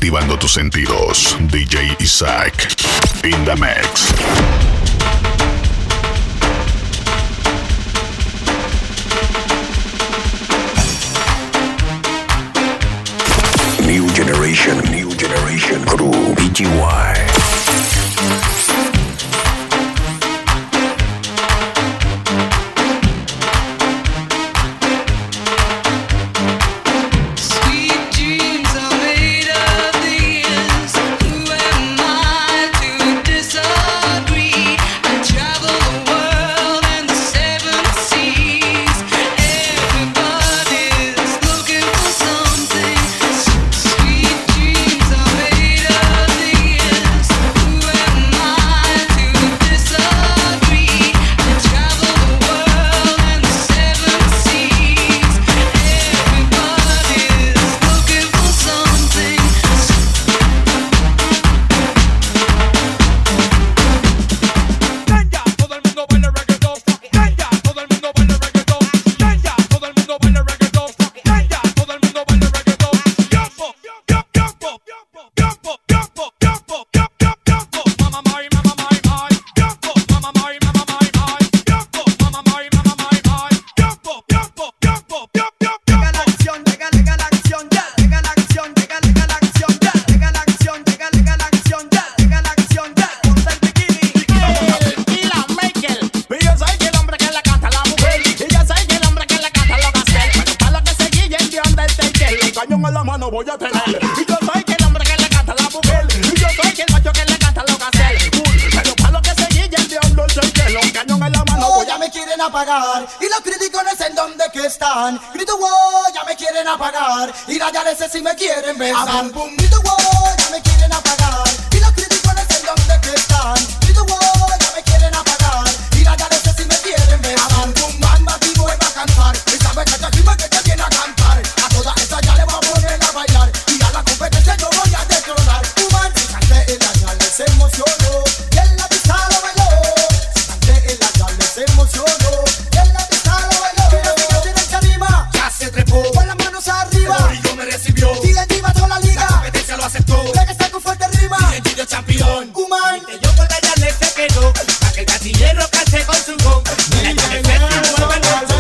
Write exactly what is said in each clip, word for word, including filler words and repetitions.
activando tus sentidos. D J Isaac in the mix. New Generation, New Generation Crew, B G Y. Voy a tener. Y yo soy el hombre que le canta a la mujer. Y yo soy el macho que le canta lo que hace. Pero para lo que seguí el diablo el que los cañón en la mano. Oh, ya me quieren apagar. Y los críticos no sé en dónde que están. Grito wow, ya me quieren apagar. Y la ya sé si me quieren besar. Ah, boom, grito wow, ya me quieren apagar. Y los críticos no sé en dónde que están. Grito wow, ya me quieren apagar. Y la ya sé si me quieren besar. Ah, boom, bamba, y vuelva a cantar. Esa vez que te firma que te viene a cantar. A todas esas ya le voy a poner a bailar. Y a la competencia yo voy a destronar. Tu man, si canté en la ya les emocionó. Y en la pista lo bailó. Si canté en la ya les emocionó. Y en la pista lo bailó. Y la chica tiene el tarima. Ya se trepó. Con las manos arriba. El Corillo me recibió. Y le encima toda la liga. La competencia lo aceptó. Ve que está con fuerte rima. Y el Gillo campeón. Kuman. Y yo con la ya les se quedó. Pa' que el gatillero cante con su gong. Y la ya les se mueve el bolso.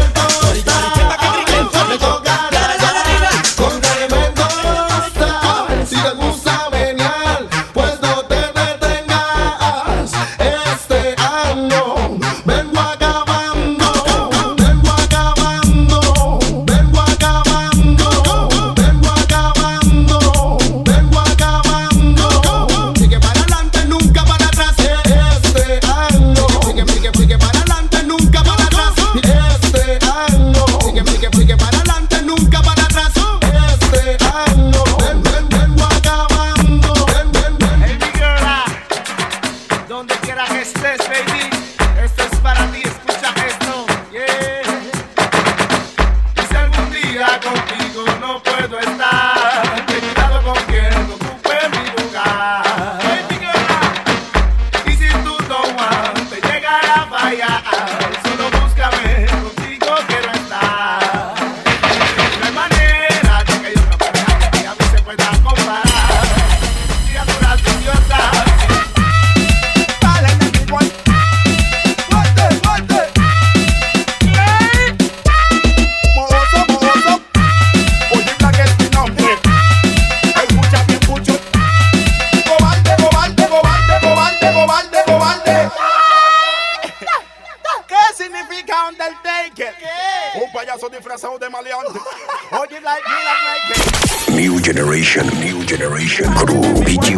New Generation, New Generation Crew, B G Y.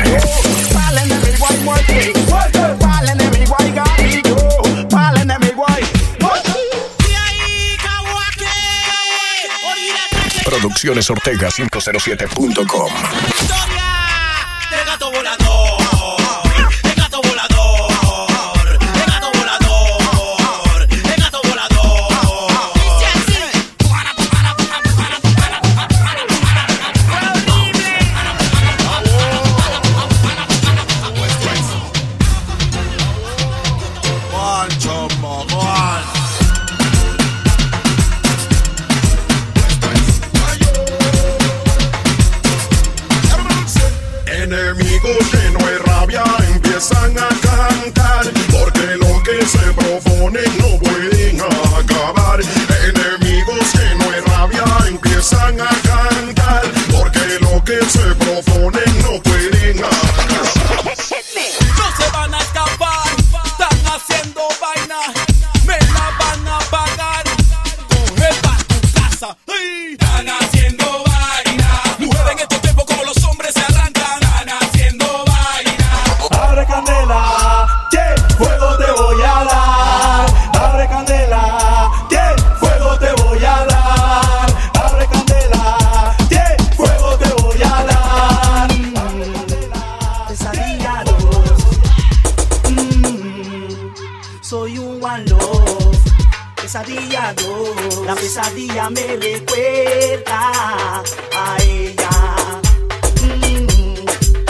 Producciones Ortega cinco cero siete punto com. Everybody empiezan a cantar, porque lo que se proponen no pueden acabar. No se van a escapar, están haciendo vaina, me la van a pagar. Coge pa' tu casa, ¡ay! Están haciendo vaina. Mujeres en estos tiempos como los hombres se arrancan. Están haciendo vaina. Abre candela, que fuego te voy a dar. Abre candela, que fuego te voy a dar. Abre candela, que fuego te voy a dar. Pesadilla dos. Mm, soy un one love. Pesadilla dos. La pesadilla me recuerda a ella. Mm,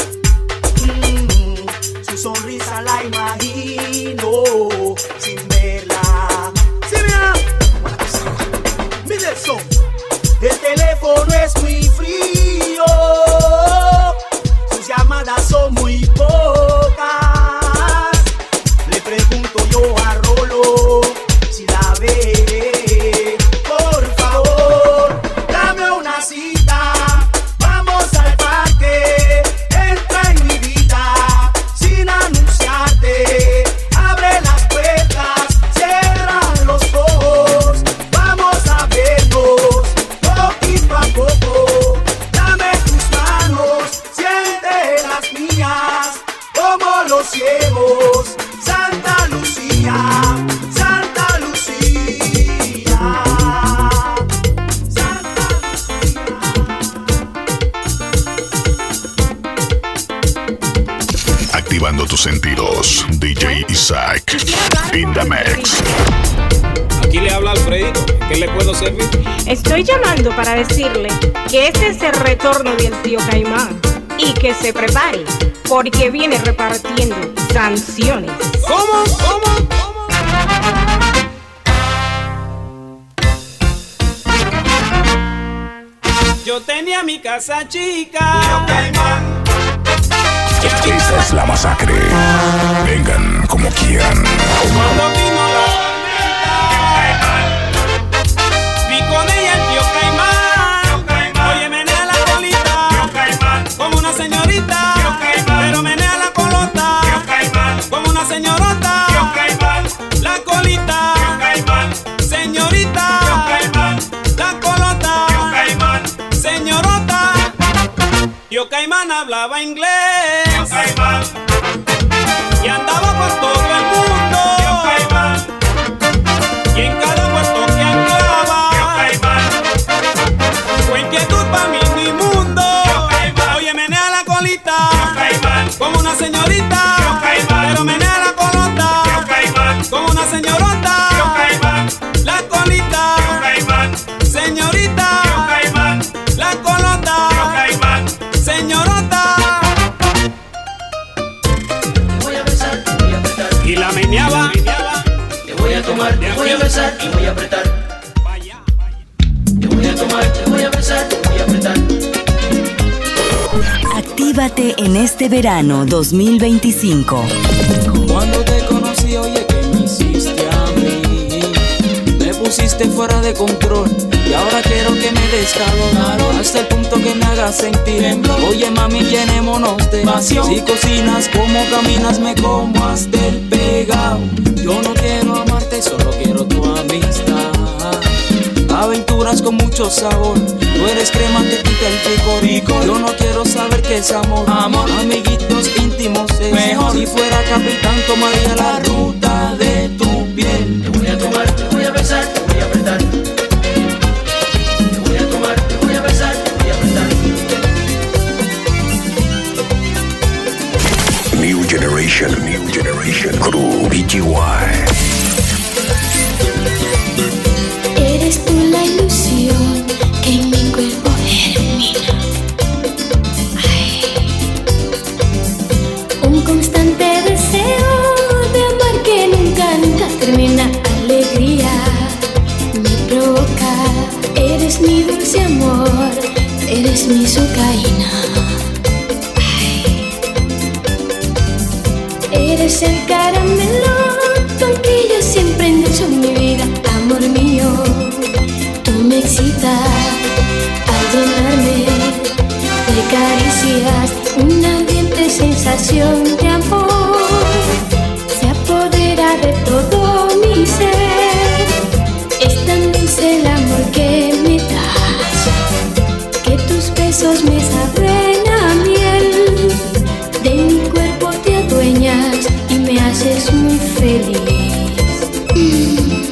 mm, su sonrisa la imagino sin verla. ¿Sí, mira? Mira el son. El teléfono es muy frío. Sus llamadas son muy pocas. Le pregunto yo a Rolo si la ve. Por favor, dame una cita. Vamos al parque. Entra en mi vida sin anunciarte. Abre las puertas, cierra los ojos. Vamos a vernos poquito a poco. Dame tus manos, siente las mías, como los ciegos. Santa Lucía, Santa Lucía, Santa Activando tus sentidos. D J Isaac. In the mix. Aquí le habla Alfredito. ¿En qué le puedo servir? Estoy llamando para decirle que este es el retorno del tío Caimán y que se prepare porque viene repartiendo sanciones. ¿Cómo? ¿Cómo? ¿Cómo? Yo tenía mi casa chica. Tío Caimán. Esta es la masacre. Vengan como quieran. Cuando vino la tormenta, vi con ella el tío Caimán. Oye, menea la colita como una señorita, pero menea la colota como una señorota. La colita, señorita, la colota, señorota. Tío Caimán hablaba inglés y andaba por todo el mundo. Y en cada puerto que anclaba fue inquietud para mí mi mundo. Oye, menea la colita como una señorita, pero menea la colota como una señorota. La colita, señorita, la colota, señorota. Y la meneaba. Te voy a tomar, te voy a besar, te voy a apretar. Te voy a tomar, te voy a besar, te voy a apretar. Actívate en este verano dos mil veinticinco. Cuando te conocí, oye, que me hiciste a mí. Me pusiste fuera de control y ahora quiero que me des calor hasta el punto que me hagas sentir. Oye, mami, llenémonos de pasión. Si cocinas, como caminas, me como hasta el pegado. Yo no quiero amarte, solo quiero tu amistad. Aventuras con mucho sabor. Tú eres crema que quita el picor. Yo no quiero saber qué es amor. Amor, amiguitos íntimos es mejor. Si fuera capitán, tomaría la ruta de tu piel. Te voy a tomar, te voy a besar, te voy a apretar. Te voy a tomar, te voy a besar, te voy a apretar. New Generation, New Generation Crew. B G Y. Eres tú la ilusión que en mi cuerpo germina. Ay. Un constante deseo de amar que nunca, nunca termina. Alegría me provoca. Eres mi dulce amor, eres mi sucaína. Ay. Eres el caramelo con que yo siempre endulzo mi vida. Amor mío, tú me excitas, dulce el amor que me das, que tus besos me saben a miel. De mi cuerpo te adueñas y me haces muy feliz. Mm.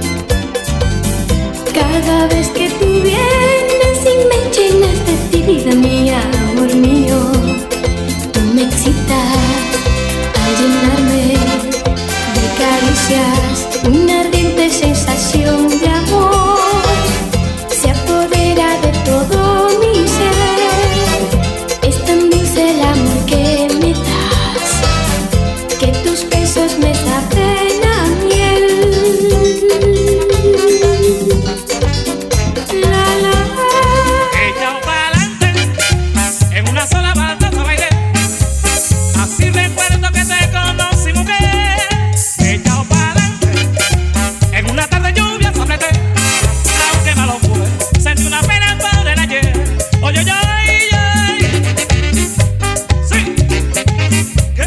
Cada vez que tú vienes y me llenas de ti, vida mía, amor mío, tú me excitas al llenarme de caricias, una ardiente sensación de amor se apodera de todo mi ser. Es tan dulce el amor que me das, que tus besos me saben a miel. La, la. Echao pa'lante, en una sola baldosa bailé, así recuerdo que te conocí, mujer. Echao pa'lante, en una tarde lluvia sopleté, aunque no lo pude, sentí una pena por el ayer. Oye, oye, oye, sí, ¿qué?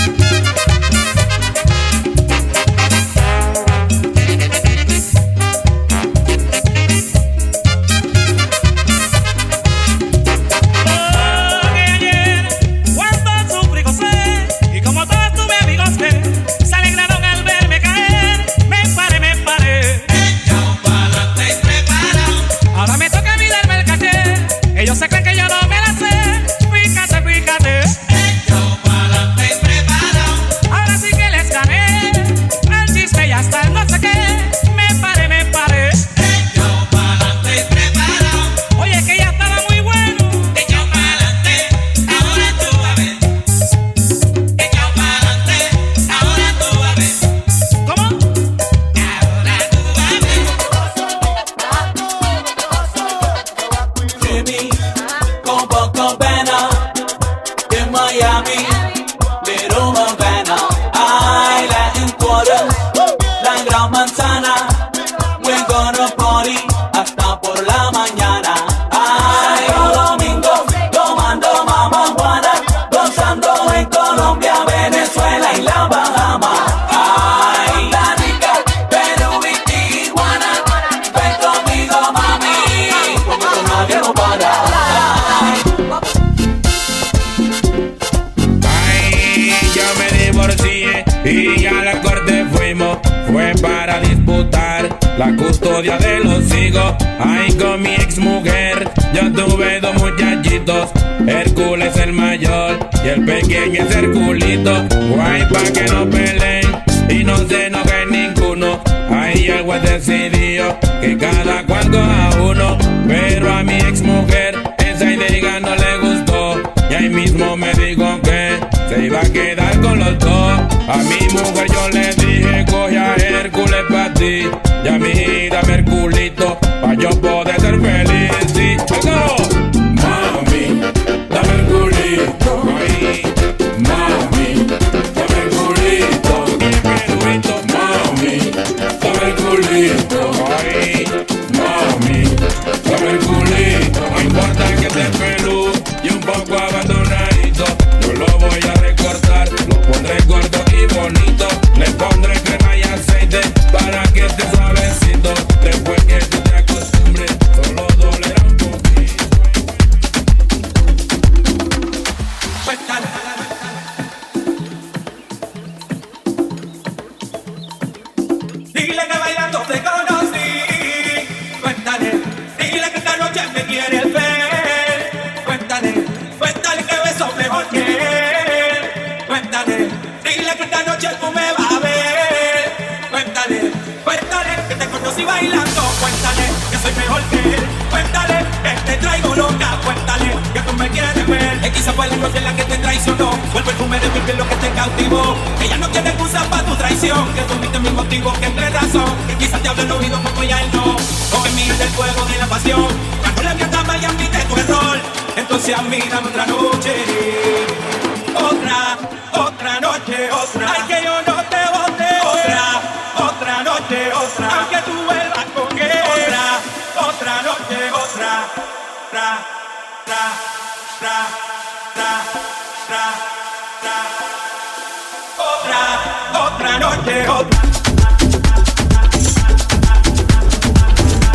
Porque ayer, cuando sufrí gocé, y como todos tuve amigos que se alegraron al verme caer, me paré, me paré. Echao pa'lante y preparado. Ahora me toca a mí darme el caché. Ellos se creen que yo no me la sé. Fíjate, fíjate. Echao pa'lante y preparado. Ahora sí que les gané. El chisme ya está, no sé qué. Me paré, me paré. Echao pa'lante y preparado. Oye, que ya estaba muy bueno. Echao pa'lante, ahora tú vas a ver. Echao pa'lante, ahora tú vas a ver. ¿Cómo? Ahora tú vas a ver. Jimmy, con poco pena, de Miami, Little Havana, ay, Latin Quarter, la gran manzana, we're gonna party hasta por la mañana, ay, domingo, tomando mama Juana, gozando en Colombia, Venezuela y la Bahama, ay, Costa Rica, Perú y Tijuana, ven conmigo mami, porque con nadie no para. Ay, yo me divorcié y a la corte fuimos. Fue para disputar la custodia de los hijos. Ay, con mi ex mujer yo tuve dos muchachitos. Hércules el mayor y el pequeño es Herculito. Guay, pa' que no peleen y no se enojen ninguno. Ay, el juez decidió que cada cual coja uno. Pero a mi ex mujer esa idea no le gustó. Y ahí mismo me dijo que se iba a quedar con los dos. A mi mujer yo le dije, coge a Hércules pa' ti, y a mí dame Herculito pa' yo poder ser feliz. Sí, ¡eso! Mami, dame Herculito. Ay, mami, dame Herculito. Herculito. Mami, dame Herculito. Ay, mami, dame Herculito. No importa que esté pelú y un poco abandonadito, yo lo voy a recortar, lo pondré gordo y bonito. Le pondré crema y aceite para que esté suavecito. Después que tú te acostumbres, solo dolerá un poquito. Dile que bailando te conocí. Cuéntale, dile que esta noche me quieres ver. Cuéntale, cuéntale que beso mejor que él. Cuéntale, dile que esta noche tú me vas a ver. Cuéntale, cuéntale que te conocí bailando. Cuéntale que soy mejor que él. Cuéntale que te traigo loca. Cuéntale que tú me quieres ver. Que quizá fue la noche en la que te traicionó, o el perfume de mi piel lo que te cautivó. Que ya no tiene excusa para tu traición, que tú viste mis motivos, que entre razón. Que quizás te hable el oído como ya él no. O que mire el fuego de la pasión. Cuando la mía cama y admite tu error, entonces a mí dame otra noche. Otra, otra noche, otra. Ay, que yo no te bote. Otra, otra noche, otra. Aunque tú vuelvas con él. Otra, otra noche, otra. Tra, tra, tra, tra, tra, tra. Otra, otra noche, otra.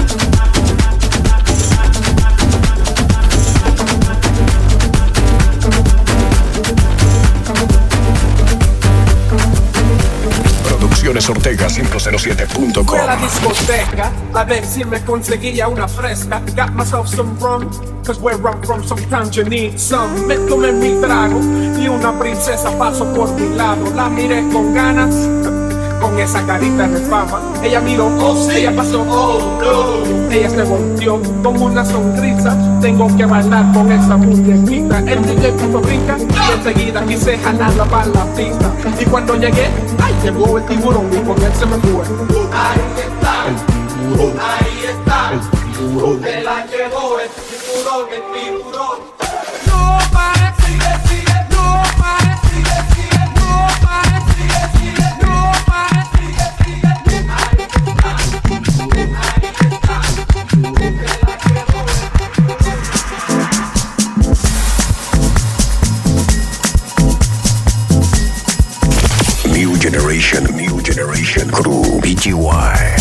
ortega cinco cero siete punto com. Fui a la discoteca a ver si me conseguía una fresca. Got myself some rum, cause where I'm from sometimes you need some. Me tomé mi trago y una princesa pasó por mi lado. La miré con ganas, con esa carita de fama. Ella miró, oh sí, ella pasó, oh no. Ella se volteó con una sonrisa. Tengo que bailar con esa muñequita. El D J puso brinca y enseguida quise jalarla para la pista. Y cuando llegué, ay, llegó el tiburón y con él se me fue. Ahí está, el tiburón, ahí está, el tiburón. Me la llevó el tiburón, el tiburón. No pare, sigue, sigue, no pare, sigue, sigue, no pare, sigue, sigue, no pare, sigue, sigue. Ahí está, ahí está, me la llevó el New Generation, New Generation Crew, B G Y.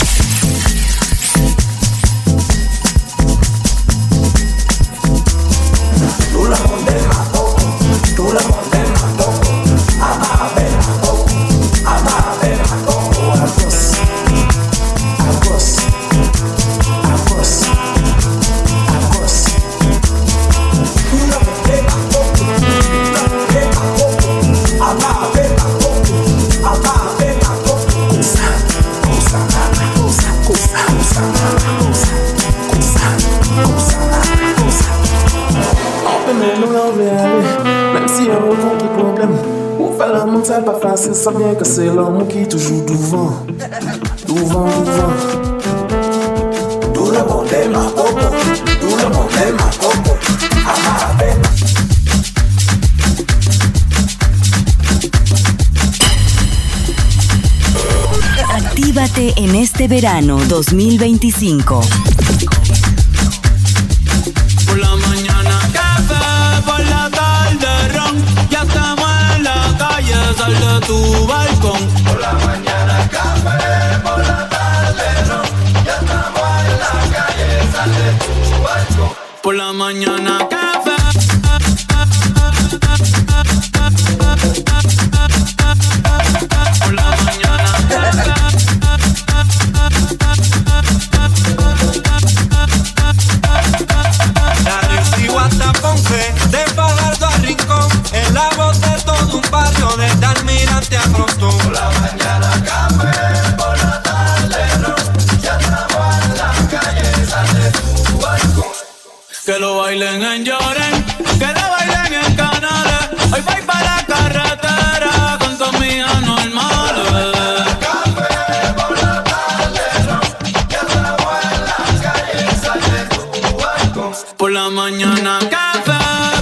Tú la condenas todo, tú la condenas todo, ama a ver a todo, ama a ver a todo. Arroz, arroz, arroz, arroz. Tú la condenas todo, tú la condenas todo, ama a ver a todo, ama a ver a todo. Cosa, cosa, cosa, cosa, cosa, cosa, cosa, cosa. Mais nous l'enverrons, même si on rencontre des problèmes. Pour faire l'amour, c'est pas facile, ça vient que c'est l'amour qui est toujours devant. Devant, devant. Tout le monde est ma popo, tout le monde est ma popo. Ah, ben. Actívate en este verano dos mil veinticinco. Por la mañana café, por la tarde ron. Ya estamos en la calle, sal de tu balcón. Por la mañana café, por la tarde ron. Ya estamos en la calle, sal de tu balcón. Por la mañana café. Por la mañana café. Hasta Ponce, de Fajardo a Rincón, en la voz de todo un barrio, desde Almirante a Frontón. Por la mañana café, por la tarde ron. Ya estamos en la calle, sal de tu balcón. Que lo bailen en Lloren, que lo bailen en Canales. Hoy voy para la carretera con todas mis anormales. Café, por la tarde ron. Ya estamos en la calle, sal de tu balcón. Por la mañana café.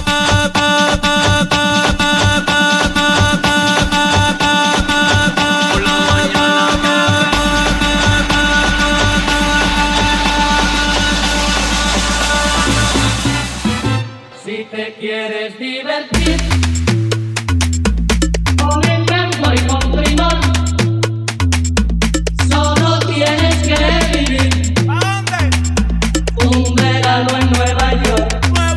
Por la mañana café. Si te quieres divertir con encanto y con primor, solo tienes que vivir un verano en Nueva York.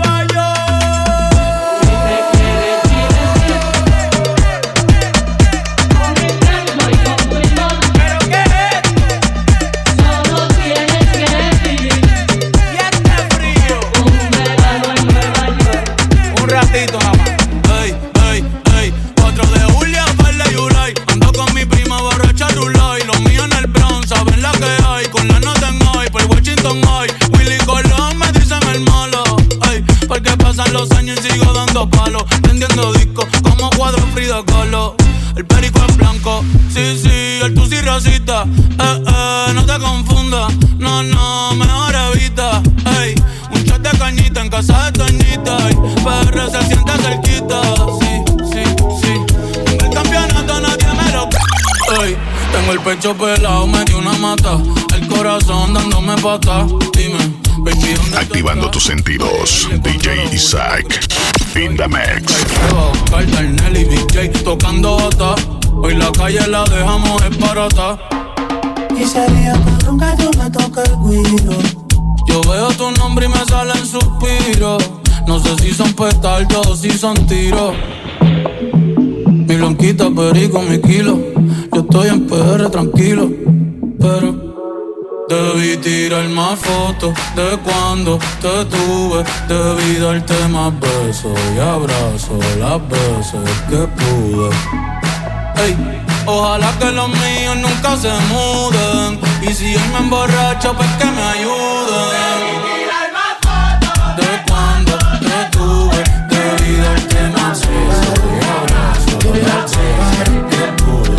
Los años y sigo dando palos, vendiendo discos como cuadro Frida Kahlo. El perico es blanco, sí, sí, el tusi racista. Eh, eh, no te confundas, no, no, mejor evita. Ey, un shot de cañita en casa de Toñita. Ey, P R se siente cerquita, sí, sí, sí. En el campeonato nadie me lo... Ey, tengo el pecho pelado, me dio una mata. El corazón dándome pata, dime. Activando tus sentidos, D J Isaac, in the mix. Cartel y B J tocando bata. Hoy la calle la dejamos esparata. Y sería cabrón que tú me toques el guiro. Yo veo tu nombre y me salen suspiros. No sé si son petardos o si son tiros. Mi blanquita, perico, mi kilo. Yo estoy en P R tranquilo, pero debí tirar más fotos de cuando te tuve. Debí darte más besos y abrazos las veces que pude. Ey, ojalá que los míos nunca se muden. Y si él me emborracha, pues que me ayuden. De cuando te tuve, debí darte más besos y abrazos las veces que pude.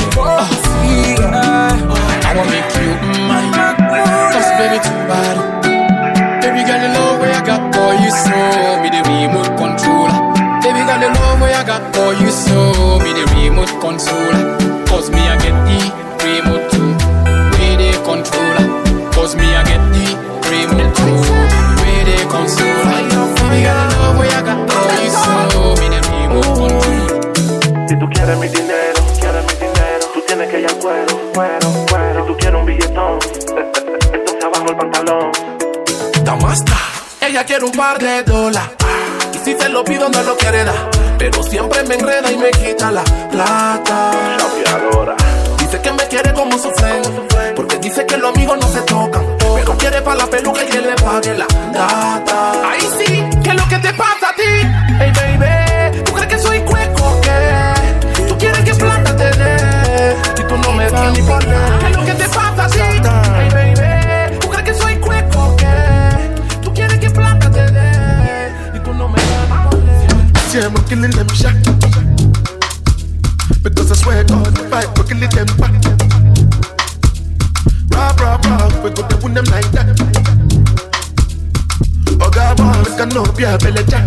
I wanna make you mine, cause baby too bad. Baby girl, the love way I got for you, so be the remote controller. Baby girl, the love way I got for you, so be the remote controller. Cause me I get the remote too, be the controller. Cause me I get the remote too, be the controller. Baby girl, the love way I got for you, so be the remote controller. Si tú quieres mi dinero, quieres mi dinero, tú tienes que ir al cuero, cuero, cuero. Si tú quieres un billetón, entonces abajo el pantalón. Damasta, ella quiere un par de dólares. Y si se lo pido no lo quiere dar, pero siempre me enreda y me quita la plata. Chapeadora. Dice que me quiere como su friend, porque dice que los amigos no se tocan, pero quiere pa' la peluca y que le pague la data. Ahí sí, ¿qué es lo que te pasa a ti? Hey baby, ¿tú crees que soy cueco o qué? ¿Tú quieres que plata te dé? Si tú no me das ni por nada. ¿Qué es lo que te pasa a ti? Hey baby, ¿tú crees que soy cueco o qué? ¿Tú quieres que plata te dé? Y tú no me das ni por nada. See, I'm killing them shot, because I swear God, if I go kill them back. Rob, rob, rob, we go to win them like that. Oh God, boy, I know be a belly jack.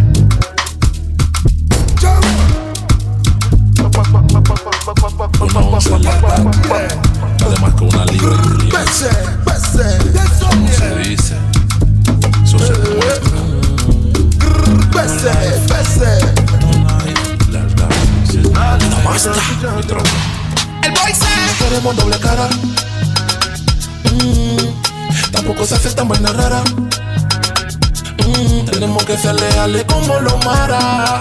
Uno once lata, además con una libra en río. Como se dice, eso se demuestra. Damasta, mi tropa. El boy se queremos doble cara. Mm, tampoco se hace tan buena rara. Mm, tenemos que ser leales como los maras.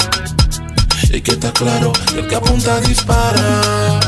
Y que está claro, el que apunta dispara.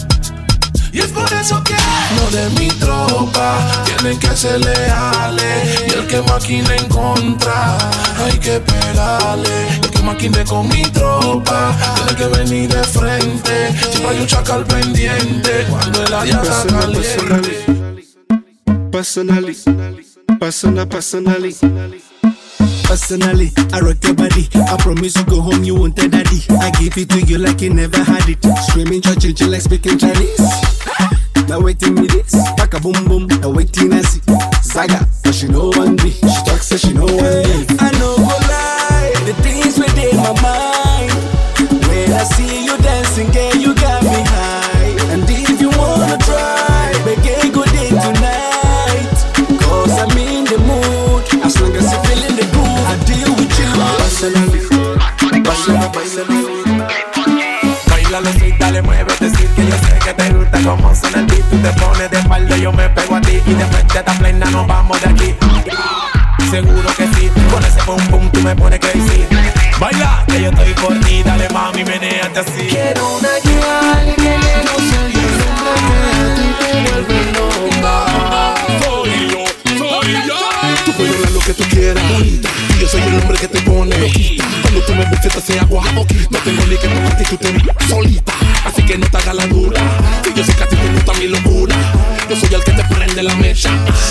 Y es por eso que no de mi tropa tienen que ser leales. Y el que maquine en contra hay que pegarle. El que maquine con mi tropa tiene que venir de frente. Siempre hay un chacal pendiente cuando el área está caliente. Personally, personal, personally. Personally, I rock your body. I promise you go home, you won't tell daddy. I give it to you like you never had it. Screaming, church, like speaking Chinese. Now waiting me this, back a boom boom. Now waiting I see Zaga, but she know one be. She talks so she know one day. I know go lie, the things within my mind. When I see you dancing, girl, you got me high. And if you wanna try, make a good day tonight. Cause I'm in the mood, as long as you're feeling the groove, I deal with you. Personally, personally, personally. Bailalo, sí, dale, muévete, decir que yo sé que te gusta como suena el beat. Tú te pones de espalda, yo me pego a ti. Y de frente a esta plena nos vamos de aquí. Seguro que sí, con ese pum pum tú me pones crazy. Baila, que yo estoy por ti, dale mami, menéate así. Quiero una guía que le guste el nombre que te vuelve loca. Soy yo, soy yo. Tú puedes hablar lo que tú quieras, bonita. Y yo soy el hombre que te pone loquita. Cuando tú me ves te hace agua, no tengo ni que tocarte y tú te solita. Así que no te hagas la dura, que yo sé que a ti te gusta mi locura. Yo soy el que te prende la mecha.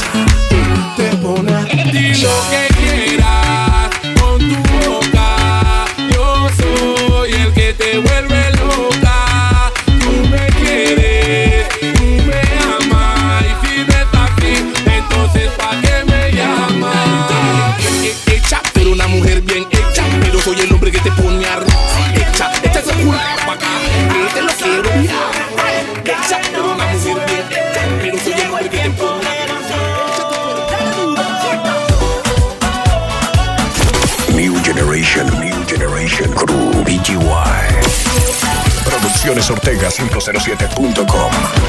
Te pone a di lo que quieras con tu boca. Yo soy el que te vuelve loca. Tú me quieres, tú me amas. Y si no estás así, entonces ¿pa' qué me llamas? Hecha, pero una mujer bien hecha. Pero soy el hombre que te pone a hecha, hecha esa culo pa' acá. Que te lo quiero hecha, pero una mujer bien hecha. Pero soy el hombre que te pone a New Generation, New Generation Crew, B G Y. Producciones Ortega cinco cero siete punto com.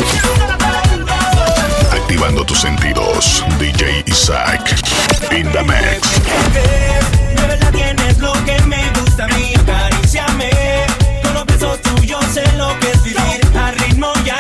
Activando tus sentidos, D J Isaac, in the mix. De verdad tienes lo que me gusta a mí, acaríciame. Con los besos tuyos sé lo que es vivir al ritmo y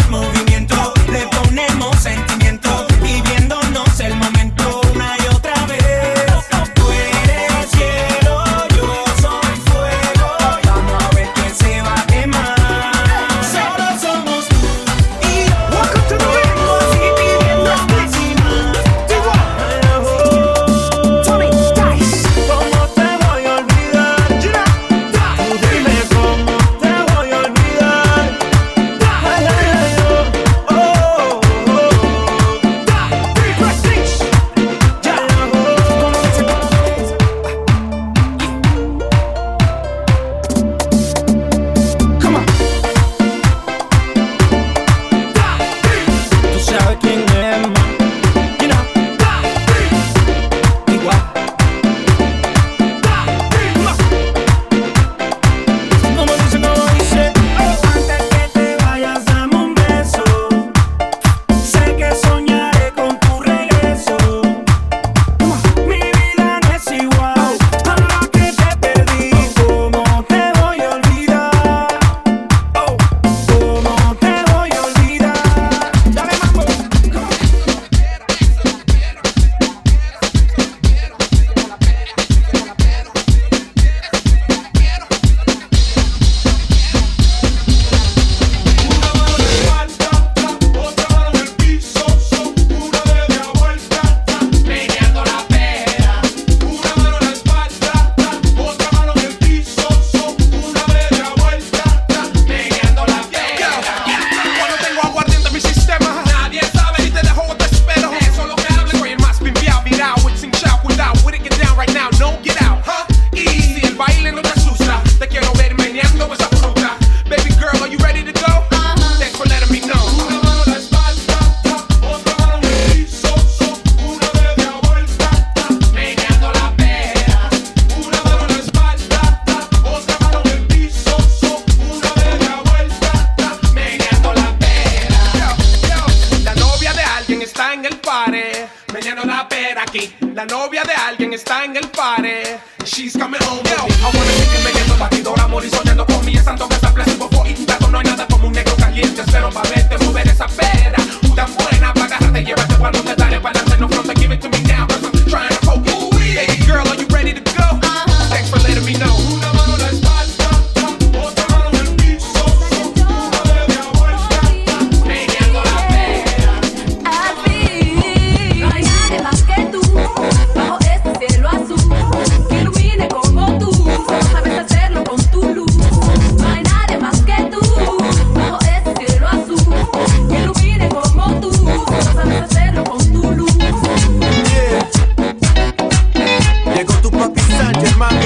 La novia de alguien está en el party. She's coming home with me. I wanna see you metiendo batidora, amor y soñando con mí. Es tanto que está plástico y gato. No hay nada como un negro caliente. Espero pa' verte mover esa pera. Tan buena pa' agarrarte, llévate cuando te dale para adelante. No front, give it to me now, cause I'm trying to hold you. Baby girl, are you ready to go? Uh-huh. Thanks for letting me know. Una mano en la espalda, otra mano en el piso. Una media vuelta, meneando la pera. A ti, no hay nadie más que tú. Bajo este cielo azul, que ilumine como tú. Sabes hacerlo con tu luz. No hay nadie más que tú. Bajo este cielo azul, que ilumine como tú. Sabes hacerlo con tu luz. Yeah. Llegó tu papi Sánchez, mami.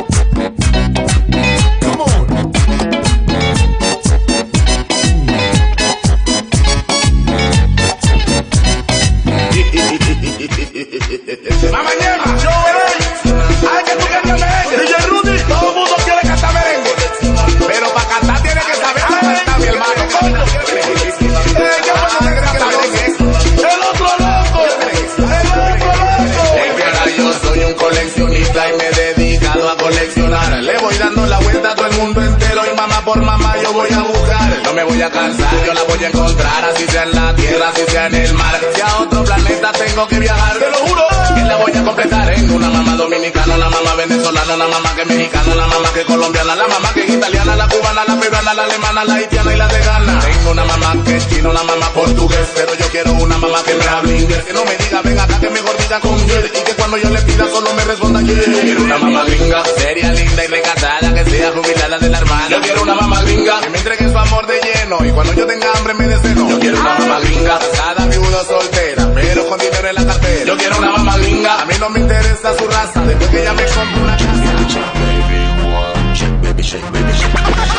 Come on. Mamá Ñema, yo merengue. Ay, que tú cantas merengue. D J Rudy, todo el mundo quiere cantar merengue. Pero para cantar tiene que saber cantar, mi hermano. Coño. Eh, ¿qué pasa que crees que la merengue es? El otro loco. El otro loco. Ahora yo soy un coleccionista y me he dedicado a coleccionar. Le voy dando la vuelta a todo el mundo entero y mamá por mamá yo voy a buscar. No me voy a cansar, yo la voy a encontrar, así sea en la tierra, así sea en el mar. Si a otro planeta tengo que viajar, te lo juro, que la voy a completar en una mamá dominicana, una mamá venezolana, una mamá que es mexicana, una mamá que es colombiana, la mamá que es italiana, la cubana, la peruana, la alemana, la haitiana y la vegana. Tengo una mamá que es china, una mamá portugués, pero yo quiero una mamá que me hable inglés, que no me diga ven acá que mejor diga con él y que cuando yo le pida solo me responda yeah. Quiero una mamá gringa, seria, linda y recatada, que sea jubilada de la hermana. Yo quiero una mamá gringa, que me entregue su amor de lleno y cuando yo tenga hambre me deseno. Yo quiero una mamá gringa, casada, viuda, soltera, pero con dinero en la cartera. Yo quiero una mamá gringa, a mí no me interesa su raza, después que ella me compre una casa. Shake, baby, shake, baby, shake.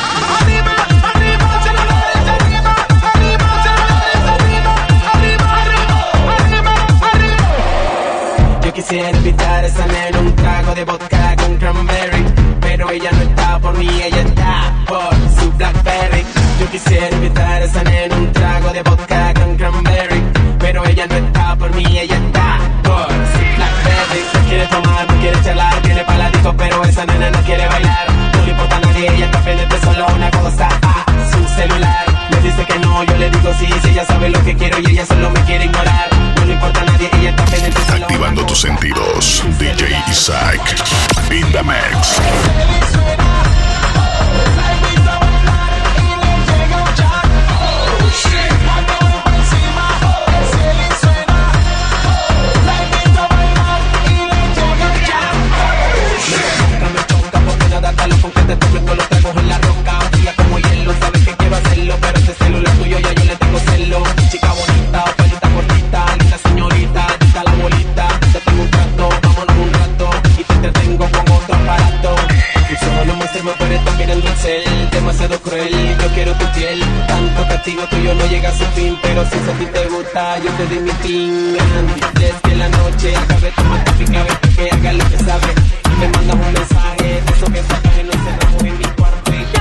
Yo quisiera invitar a esa nena un trago de vodka con cranberry, pero ella no está por mí, ella está por su Blackberry. Yo quisiera invitar a esa nena un trago de vodka con cranberry, pero ella no está por mí, ella está por su Blackberry. No quiere tomar, no quiere charlar, tiene paladito, pero esa nena no quiere bailar. No le importa a nadie, ella está pendiente solo una cosa, a su celular. Me dice que no, yo le digo sí, si ella sabe lo que quiero y ella solo me quiere ignorar. No le importa a nadie, ella está pendiente solo. Activando tus sentidos, D J Isaac, in the mix. Demasiado cruel, yo quiero tu piel. Tanto castigo tuyo no llega a su fin, pero si a ti te gusta, yo te doy mi fin. Antes que la noche acabe, toma tu pica, vete que haga lo que sabe. Me mandas un mensaje, de esos mensajes nos cerramos en mi cuarto y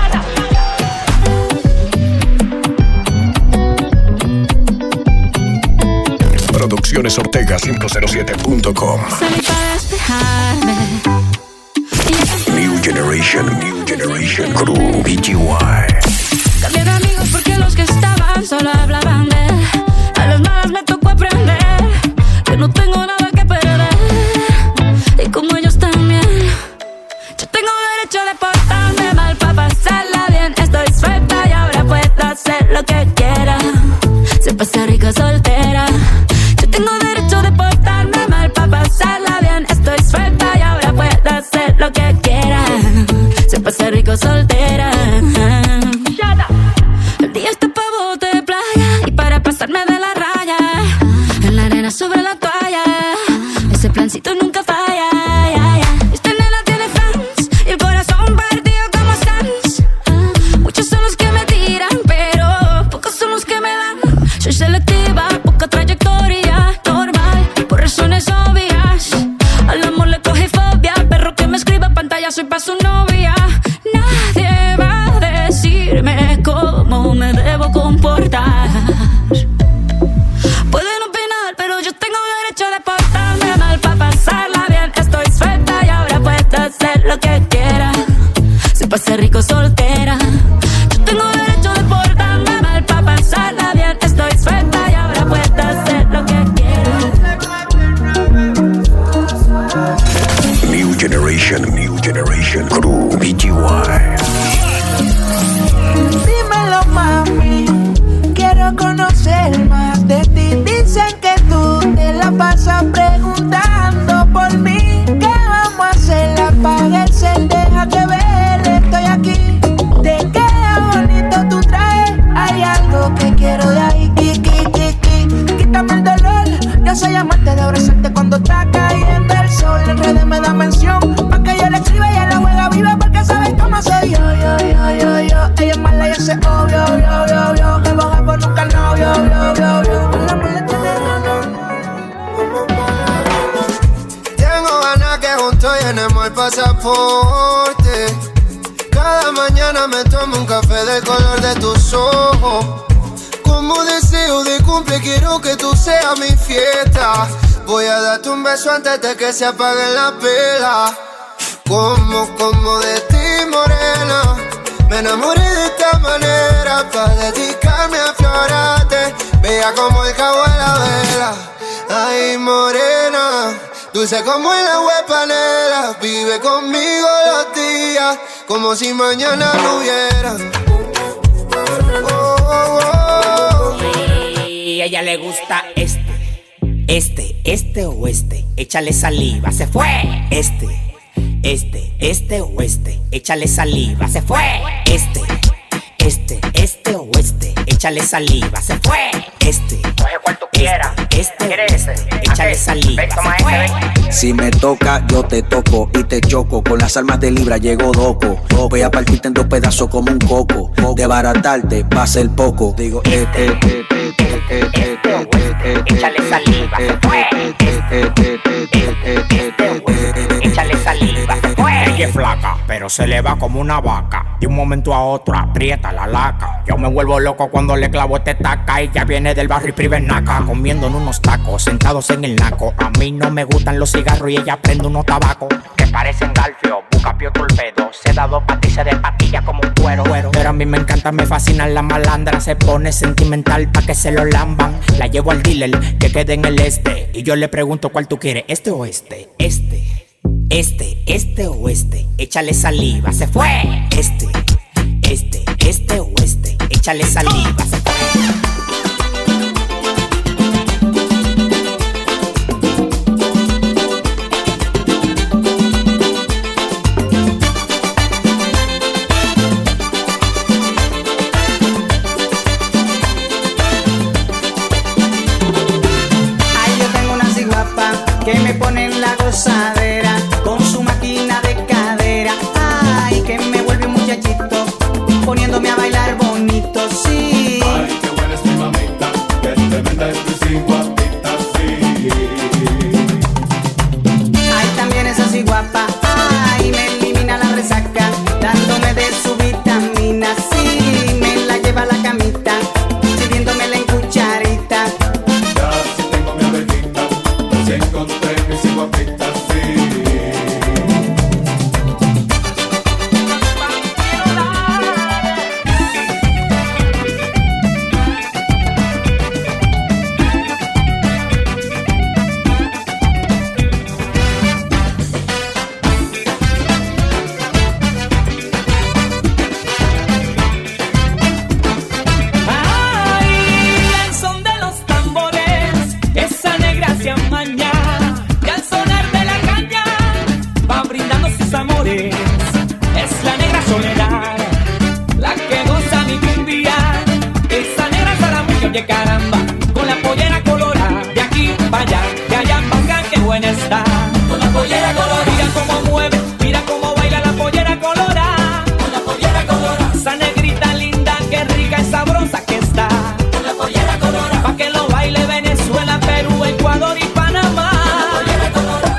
Producciones Ortega cinco cero siete punto com. Salí para despejarme. New Generation, New Generation Crew, B G Y. Cambié de amigos porque los que estaban solo hablaban de él. A las malas me tocó aprender que no tengo nada que perder. Y como ellos también, yo tengo derecho de portarme mal para pasarla bien. Estoy suelta y ahora puedo hacer lo que quiera. Se pasa rica soltera. Yo tengo derecho de portarme mal para pasarla bien. Estoy suelta y ahora puedo hacer lo que quiera. Se pasa rico soltera. El día está pa' bote de playa y para pasarme de la raya. En la arena sobre la toalla. Ese plancito nunca falla. Esta nena tiene fans y el corazón partido como Sans. Muchos son los que me tiran, pero pocos son los que me dan. Soy selectiva, poca trayectoria, normal, por razones obvias. Al amor le coge fobia, perro que me escriba pantalla, soy pa' su novia. Nadie va a decirme cómo me debo comportar. Pueden opinar, pero yo tengo derecho de portarme mal, papá. pasé rico soltera. Yo tengo derecho de portarme mal pa' pasarla bien. Estoy suelta y ahora puedo hacer lo que quiero. New Generation, New Generation Crew, B G Y. Dímelo, mami, quiero conocer más de ti. Dicen que tú te la pasas preguntando por mí. ¿Qué vamos a hacer? Apaga el cel, deja que ver, estoy aquí. Te queda bonito tu traje, hay algo que quiero de ahí. Ki, ki, ki, ki. Quítame el dolor, yo soy amante de abrazarte cuando está cayendo el sol. En redes me da mención, pa' que yo le escriba y ella la juega viva porque sabes cómo soy yo, yo, yo, yo, yo. Ella es mala y ese obvio, obvio, obvio, obvio. Que boga por nunca novio, obvio, obvio, obvio. La mala tiene Tengo ganas que juntos llenemos el pasaporte. Cada mañana me tomo un café del color de tus ojos. Como deseo de cumple quiero que tú seas mi fiesta. Voy a darte un beso antes de que se apague la vela. Como, como de ti, morena, me enamoré de esta manera para dedicarme a florarte. Vea como el cabo de la vela. Ay, morena, dulce como el agua de panela. Vive conmigo los días como si mañana no hubiera. Oh, oh, oh. Y a ella le gusta este, este, este o este. Échale saliva, se fue. Este, este, este o este. Échale saliva, se fue. Este, este, este o este. Échale saliva, se fue. Este, coge cual tú quieras. Este, este, échale saliva, se fue. Si me toca, yo te toco y te choco. Con las almas de Libra llego doco. Voy a partirte en dos pedazos como un coco. De baratarte va a ser poco. Digo, este, este, este, este, este, échale saliva, se fue. Échale saliva, se fue. Ella es flaca, pero se le va como una vaca. De un momento a otro aprieta la laca. Yo me vuelvo loco cuando le clavo este taca. Ella viene del barrio y privenaca, comiendo en unos tacos, sentados en el naco. A mí no me gustan los cigarros y ella prende unos tabacos que parecen galfio, bucapio torpedo. Se da dos patillas de patilla como un cuero. Pero a mí me encanta, me fascina la malandra. Se pone sentimental pa' que se lo lamban. La llevo al dealer que quede en el este y yo le pregunto cuál tú quieres, este o este. Este, este, este o este. Échale saliva, se fue. Este, este, este o este. Échale saliva, se fue. Que me pone en la gozadera con su máquina de cadera. Ay, que me vuelve un muchachito poniéndome a bailar bonito, sí. Ay, qué buena es mi mamita, que tremenda es tu guapita, sí. Ay, también es así guapa. Ay, me elimina la resaca dándome de su vitamina, sí. Me la lleva a la camita sirviéndomela en cucharita. Ya si tengo mi abejita, pues encontré mis guapitas, sí. Es la negra Soledad, la que goza mi cumbia. Esa negra Zaramuyo, oye caramba, con la pollera colorada. De aquí para allá, de allá para acá, qué buena está. Con la pollera colorada, mira cómo mueve, mira cómo baila la pollera colorada. Con la pollera colorada, esa negrita linda, qué rica y sabrosa que está. Con la pollera colorada, pa' que lo baile Venezuela, Perú, Ecuador y Panamá. Con la pollera colorada.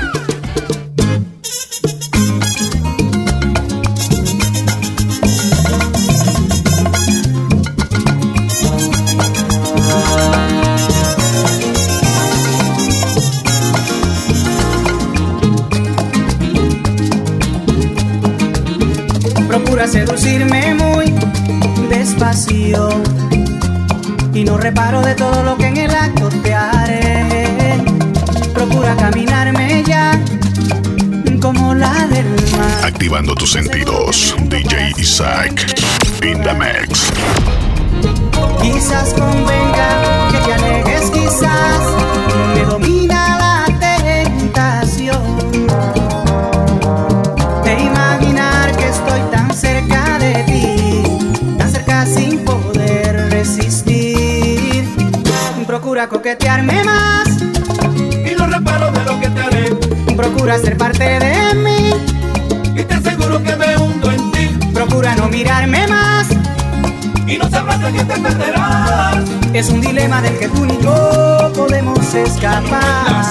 Procura seducirme muy despacio y no reparo de todo lo que en el acto te haré. Procura caminarme ya como la del mar. Activando tus sentidos, D J Isaac in the mix. Quizás convenga que te alejes, quizás me domina la tentación de imaginar que estoy tan cerca de ti, tan cerca sin poder resistir. Procura coquetearme más y no reparo de lo que te haré. Procura ser parte de mí y te aseguro que me hundo en ti. Procura no mirarme más y no sabrás de qué te perderás. Es un dilema del que tú ni yo podemos escapar.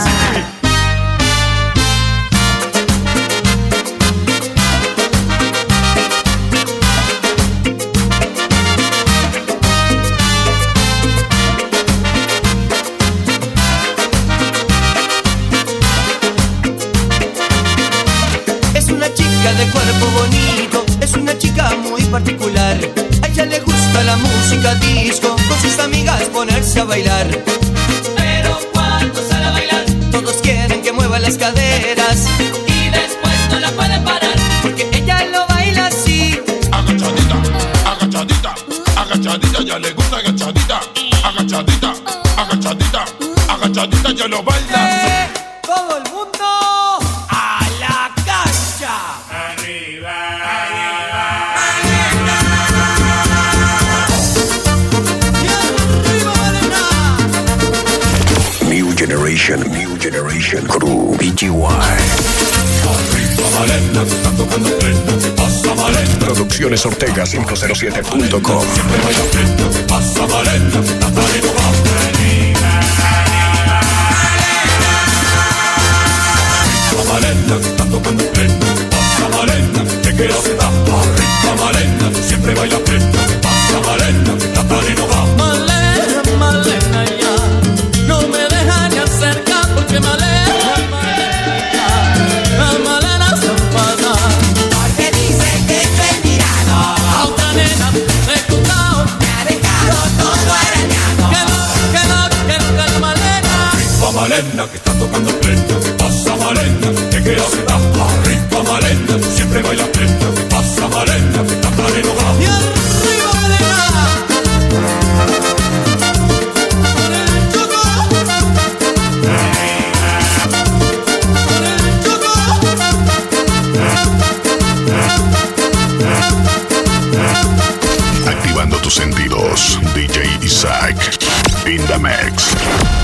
Es una chica de cuerpo bonito, es una chica muy particular. A ella le gusta la música disco, con sus amigas ponerse a bailar. Pero cuando sale a bailar, todos quieren que mueva las caderas y después no la pueden parar, porque ella lo baila así. Agachadita, agachadita, agachadita, ya le gusta agachadita. Agachadita, agachadita, agachadita, ya lo baila. ¡Eh! ¡Todo el mundo a la cancha! ¡Arriba, arriba! New Generation, New Generation Crew, B G Y. Malena, que están tocando plena, ¿qué pasa, Malena? Producciones Ortega cinco cero siete punto com. Siempre baila plena, ¿qué pasa, Malena? Que está talento va. Malena, que están tocando plena, ¿qué pasa, Malena? ¿Qué quiero se da? Arriba, Malena, siempre baila plena, ¿qué pasa, Malena? Que está talento va. Malena, Malena, ya no me deja ni acercar porque Malena, Malena, la Malena se enfada. Porque dice que estoy mirado A otra nena me he gustado, me ha dejado todo arañado. que no, que no, que no, que no, Malena. Arriba, Malena, que está tocando plena, ¿qué pasa, Malena? ¿Qué quiero se da? Arriba, Malena, siempre baila plena, ¿qué pasa, Malena? Que está talento va. Y arriba, Malena. Con el choco. Con el choco. Activando tus sentidos, D J Isaac in the mix.